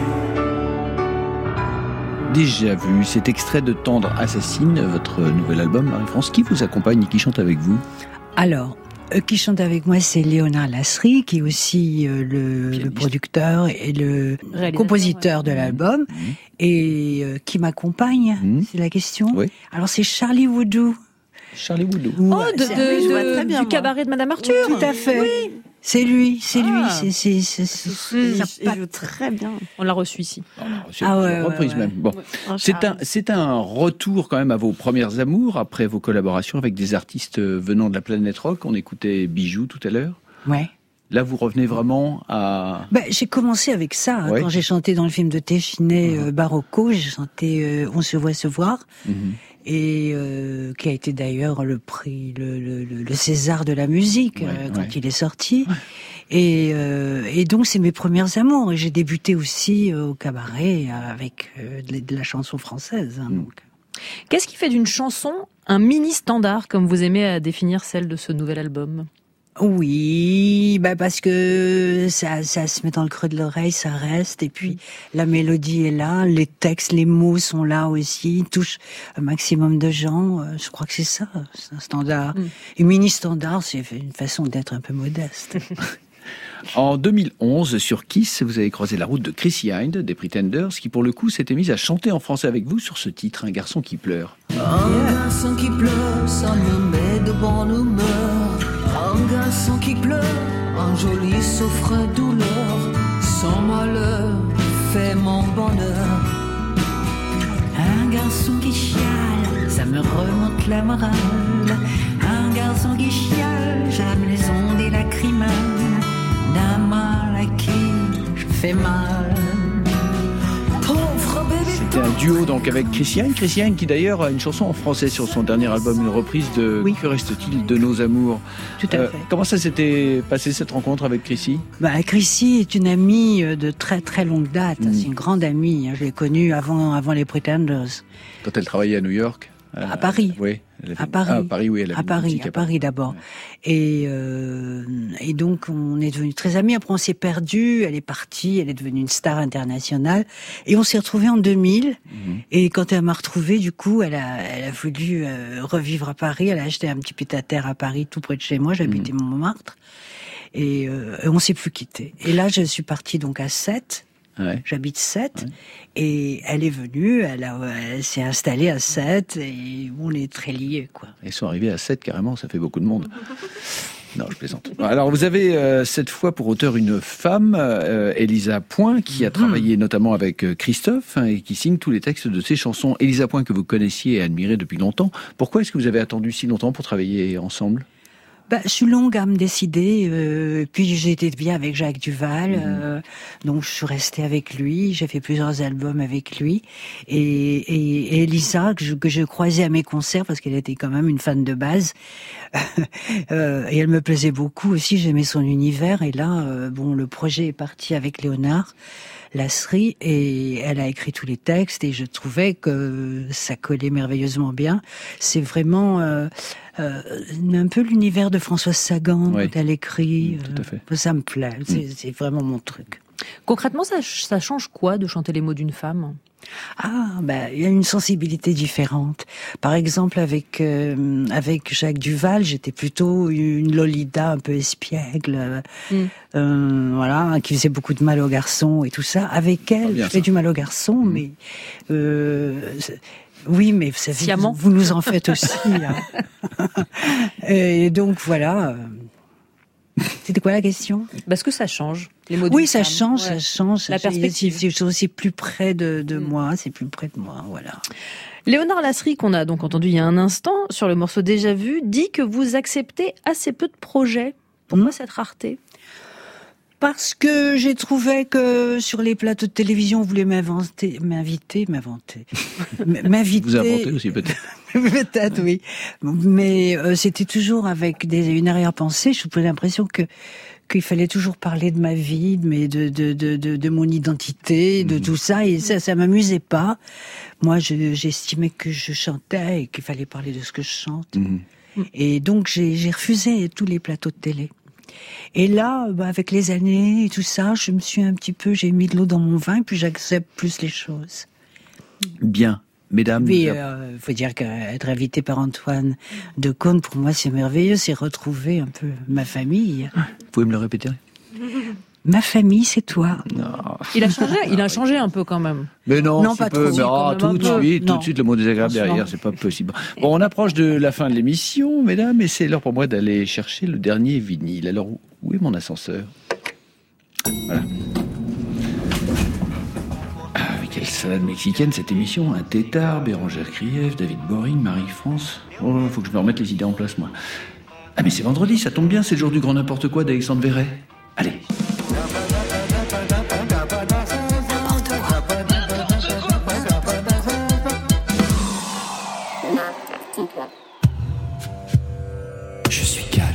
Déjà vu, cet extrait de Tendre Assassine, votre nouvel album, Marie-France, qui vous accompagne et qui chante avec vous ? Alors, euh, qui chante avec moi, c'est Léonard Lasserie, qui est aussi euh, le, le producteur et le compositeur ouais. de l'album, mmh. et euh, qui m'accompagne, mmh. c'est la question. Oui. Alors c'est Charlie Woodou. Charlie Woodou. Oh, de, de, de, de, bien, du cabaret de Madame Arthur. Oui, tout à fait. Oui. C'est lui, c'est ah. lui, c'est c'est c'est, c'est, c'est ça joue très bien. On l'a reçu ici. C'est ah ouais, reprise ouais, ouais. même. Bon, ouais. c'est un c'est un retour quand même à vos premières amours après vos collaborations avec des artistes venant de la planète rock. On écoutait Bijoux tout à l'heure. Ouais. Là, vous revenez vraiment à... Ben, j'ai commencé avec ça. Hein, ouais. Quand j'ai chanté dans le film de Téchiné, euh, Barocco, j'ai chanté euh, On se voit se voir. Mm-hmm. Et euh, qui a été d'ailleurs le prix, le, le, le César de la musique ouais, euh, quand ouais. il est sorti. Ouais. Et, euh, et donc, c'est mes premières amours. Et j'ai débuté aussi euh, au cabaret avec euh, de, de la chanson française. Hein, mm. donc. Qu'est-ce qui fait d'une chanson un mini-standard, comme vous aimez à définir celle de ce nouvel album ? Oui, bah parce que ça, ça se met dans le creux de l'oreille, ça reste, et puis la mélodie est là, les textes, les mots sont là aussi, ils touchent un maximum de gens. Je crois que c'est ça, c'est un standard. Mm. Et mini-standard, c'est une façon d'être un peu modeste. En deux mille onze, sur Kiss, vous avez croisé la route de Chrissy Hynde, des Pretenders, qui pour le coup s'était mise à chanter en français avec vous sur ce titre, Un garçon qui pleure. Un garçon qui pleure, ça me met de bonne humeur. Un garçon qui pleure, un joli souffre douleur. Son malheur fait mon bonheur. Un garçon qui chiale, ça me remonte la morale. Un garçon qui chiale, j'aime les ondes et lacrymales. D'un mal à qui je fais mal. Pauvre bébé. C'était un duo donc avec Chrissy Hynde. Chrissy Hynde qui d'ailleurs a une chanson en français sur son dernier album, une reprise de oui. Que reste-t-il de nos amours. Tout à euh, fait. Comment ça s'était passé cette rencontre avec Chrissy ? Bah, Chrissy est une amie de très très longue date. Mm. C'est une grande amie. Je l'ai connue avant, avant les Pretenders. Quand elle travaillait à New York ? À Paris. Euh, oui. À Paris. Ah, à Paris, oui. Elle à Paris, à Paris d'abord. Ouais. Et, euh, et donc, on est devenus très amis. Après, on s'est perdus. Elle est partie. Elle est devenue une star internationale. Et on s'est retrouvés en deux mille. Mm-hmm. Et quand elle m'a retrouvée, du coup, elle a, elle a voulu euh, revivre à Paris. Elle a acheté un petit pied-à-terre à Paris, tout près de chez moi. J'habitais mm-hmm. Montmartre. et, euh, et on s'est plus quitté. Et là, je suis partie donc à Sète. Ouais. J'habite Sète, ouais. Et elle est venue, elle, a, elle s'est installée à Sète, et on est très liés, quoi. Ils sont arrivés à Sète, carrément, ça fait beaucoup de monde. Non, je plaisante. Alors, vous avez euh, cette fois pour auteur une femme, euh, Élisa Point, qui a travaillé mmh. notamment avec Christophe, hein, et qui signe tous les textes de ses chansons. Élisa Point, que vous connaissiez et admirez depuis longtemps. Pourquoi est-ce que vous avez attendu si longtemps pour travailler ensemble ? Bah, je suis longue à me décider, euh, puis j'ai été bien avec Jacques Duvall, mmh. euh, donc je suis restée avec lui, j'ai fait plusieurs albums avec lui, et, et, et Elisa, que je, que je croisais à mes concerts, parce qu'elle était quand même une fan de base, euh, et elle me plaisait beaucoup aussi, j'aimais son univers, et là, euh, bon, le projet est parti avec Léonard Lasserie, et elle a écrit tous les textes, et je trouvais que ça collait merveilleusement bien. C'est vraiment... Euh, Euh, un peu l'univers de Françoise Sagan, oui. quand elle écrit. Tout à fait. Euh, ça me plaît, c'est, c'est vraiment mon truc. Concrètement, ça, ça change quoi de chanter les mots d'une femme ? Ah, ben, il y a une sensibilité différente. Par exemple, avec euh, avec Jacques Duvall, j'étais plutôt une Lolita un peu espiègle, mm. euh, voilà, qui faisait beaucoup de mal aux garçons et tout ça. Avec elle, je fais du mal aux garçons, mm. mais euh, oui, mais vous savez, vous, vous nous en faites aussi. Hein. Et donc voilà. C'était quoi la question ? Parce que ça change. Les mots oui, ça femme. change, ouais. ça change. La perspective. C'est, c'est, c'est plus près de, de mmh. moi, c'est plus près de moi, voilà. Léonard Lasserie, qu'on a donc entendu il y a un instant, sur le morceau Déjà Vu, dit que vous acceptez assez peu de projets. Pourquoi mmh. cette rareté ? Parce que j'ai trouvé que sur les plateaux de télévision, on voulait m'inventer, m'inviter, m'inventer, m'inviter. Vous inventez aussi peut-être. Peut-être, oui. Mais euh, c'était toujours avec des, une arrière-pensée. Je prenais l'impression que qu'il fallait toujours parler de ma vie, mais de de de de, de mon identité, de mmh. tout ça, et ça ça m'amusait pas. Moi, je, j'estimais que je chantais et qu'il fallait parler de ce que je chante. Mmh. Et donc j'ai, j'ai refusé tous les plateaux de télé. Et là, bah, avec les années et tout ça, je me suis un petit peu, j'ai mis de l'eau dans mon vin, puis j'accepte plus les choses. Bien, mesdames. Oui, il euh, faut dire qu'être invité par Antoine Decaune, pour moi, c'est merveilleux, c'est retrouver un peu ma famille. Vous pouvez me le répéter ? Ma famille, c'est toi. Non. Il a changé, il a changé un peu quand même. Mais non, non pas peu, trop. Mais oh, tout de suite, non. tout de suite, le mot désagréable derrière, c'est pas possible. Bon, on approche de la fin de l'émission, mesdames, et c'est l'heure pour moi d'aller chercher le dernier vinyle. Alors, où est mon ascenseur ? Voilà. Ah, mais quelle salade mexicaine cette émission. Un tétard, Bérangère Krief, David Boring, Marie-France. Oh, faut que je me remette les idées en place, moi. Ah, mais c'est vendredi, ça tombe bien, c'est le jour du grand n'importe quoi d'Alexandre Verret. Allez. Je suis calme,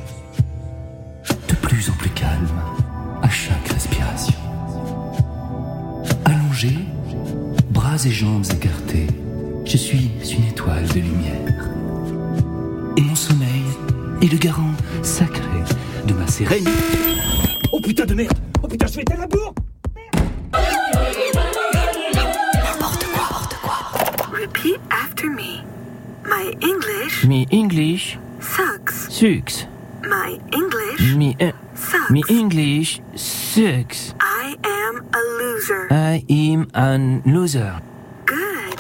de plus en plus calme, à chaque respiration. Allongé, bras et jambes écartés, je suis une étoile de lumière. Et mon sommeil est le garant sacré de ma sérénité. Oh putain de merde! Oh putain, je vais être à la bourre! N'importe quoi, n'importe quoi. Repeat after me. My English. Me English. Sucks. Sucks. My English. Me, uh, sucks. Me English sucks. I am a loser. I am an loser. Good.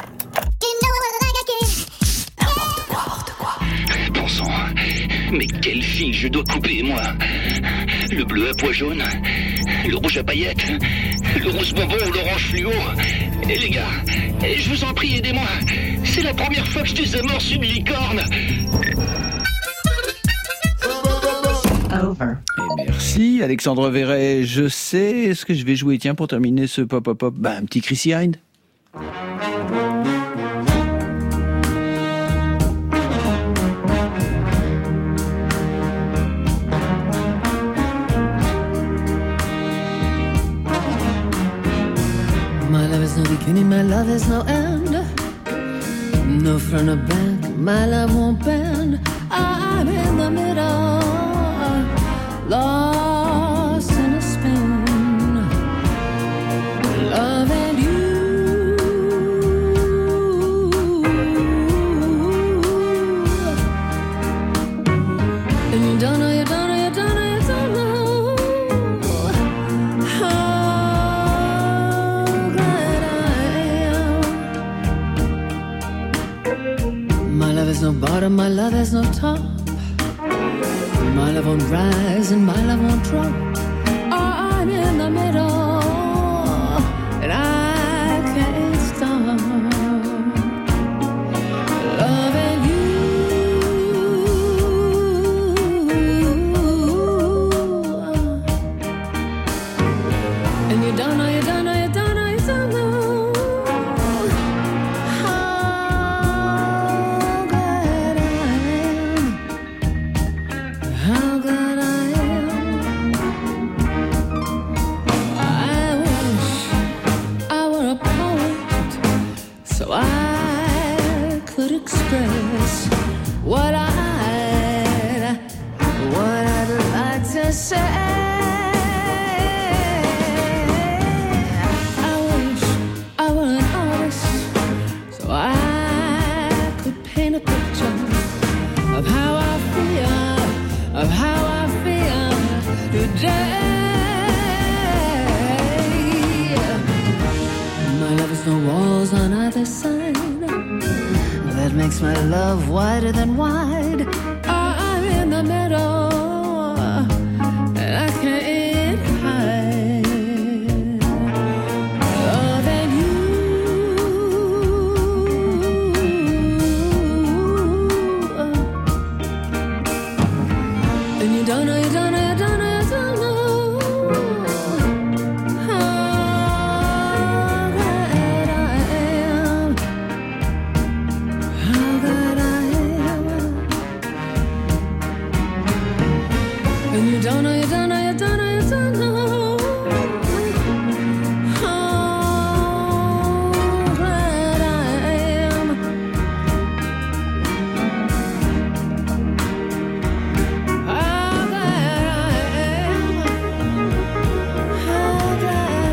N'importe quoi, n'importe quoi. Bon sang, mais quel fil je dois couper, moi? Le bleu à pois jaune, le rouge à paillettes, le rose bonbon ou l'orange fluo. Et les gars, je vous en prie, aidez-moi. C'est la première fois que je désamorce une licorne. Over. Et merci, Alexandre Verret. Je sais ce que je vais jouer, tiens, pour terminer ce pop-pop-pop. Ben, un petit Chrissy Hynde. My love is no beginning, my love is no end. No front or back, my love won't bend. I'm in the middle, lost in a spin. Love and you. And you don't know, you don't know, you don't know, you don't know. bottom, my love has no top. My love won't rise and my love won't drop. I'm in the middle and I can't stop loving you. And you don't know, you don't know, you don't know, you don't know how glad I am, how glad I am. I wish I were a poet so I could express what I'd, what I'd like to say. I wish I were an artist so I could paint a picture of how I feel, of how I feel today. My love has no walls on either side. That makes my love wider than wide. I'm in the middle and I can't hide loving you. And you don't know, you don't know, you don't know, you don't know how glad I am, how glad I am. And you don't know, you don't know, you don't know, you don't know how glad I am. How glad I am. How glad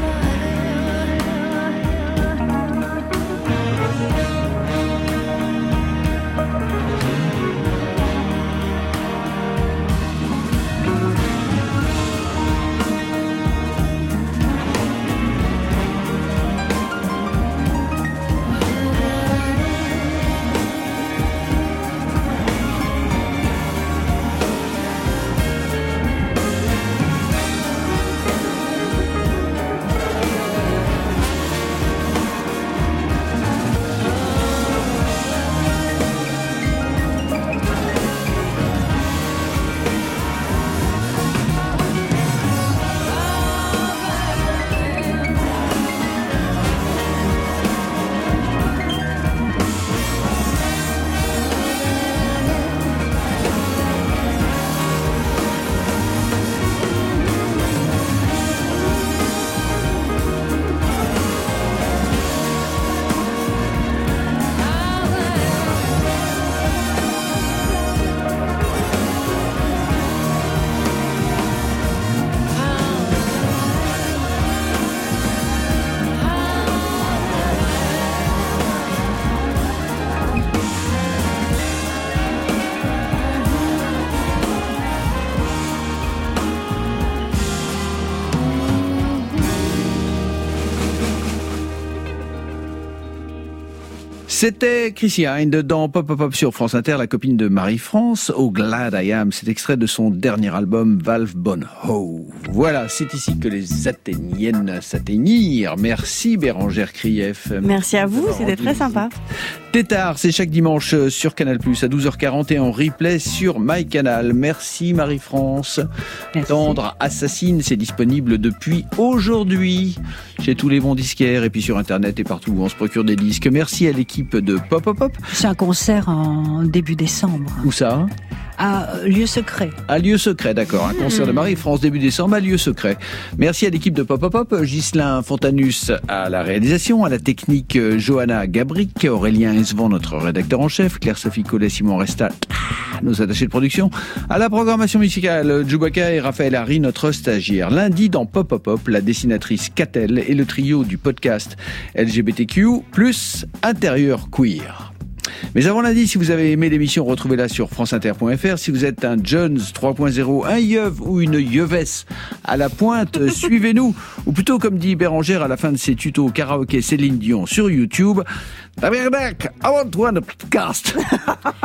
C'était Chrissy Hynde dans Pop Pop Pop sur France Inter, la copine de Marie-France, au Glad I Am. C'est extrait de son dernier album, Valve Bon Ho. Voilà, c'est ici que les Athéniennes s'atteignirent. Merci Bérangère Krief. Merci à vous, c'était très sympa. Tétard, c'est chaque dimanche sur Canal plus, à douze heures quarante et en replay sur MyCanal. Merci Marie-France. Merci. Tendre Assassine, c'est disponible depuis aujourd'hui chez tous les bons disquaires et puis sur Internet et partout où on se procure des disques. Merci à l'équipe de Pop Pop Pop. C'est un concert en début décembre. Où ça ? À Lieu Secret. À Lieu Secret, d'accord. Un concert de Marie-France début décembre à Lieu Secret. Merci à l'équipe de Pop Pop Pop, Ghislain Fontanus à la réalisation, à la technique Johanna Gabric, Aurélien Esvon, notre rédacteur en chef, Claire-Sophie Collet, Simon Restal, nos attachés de production, à la programmation musicale, Djoubaka et Raphaël Harry, notre stagiaire. Lundi dans Pop Pop Pop, la dessinatrice Catel et le trio du podcast L G B T Q plus intérieur queer. Mais avant lundi, si vous avez aimé l'émission, retrouvez-la sur franceinter point f r. Si vous êtes un Jones trois point zéro, un yeuve ou une yeuvesse à la pointe, suivez-nous. Ou plutôt, comme dit Bérangère à la fin de ses tutos karaoké Céline Dion sur YouTube, Tabernacle, I want one podcast.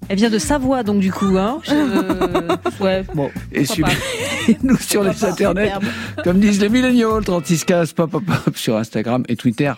Elle vient de Savoie, donc du coup, hein. Je... Ouais, bon. Et suivez-nous sur les internets, comme disent les milléniaux, trente-six quinze pop pop pop sur Instagram et Twitter.